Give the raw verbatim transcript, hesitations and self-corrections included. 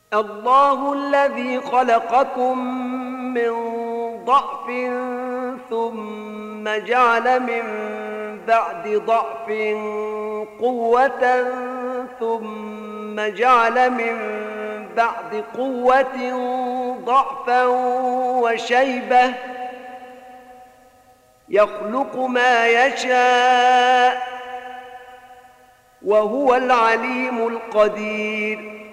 الله الذي خلقكم من ضعف ثم جعل من بعد ضعف قوة ثم جعل من بعد قوة ضعفا وشيبة يخلق ما يشاء وهو العليم القدير.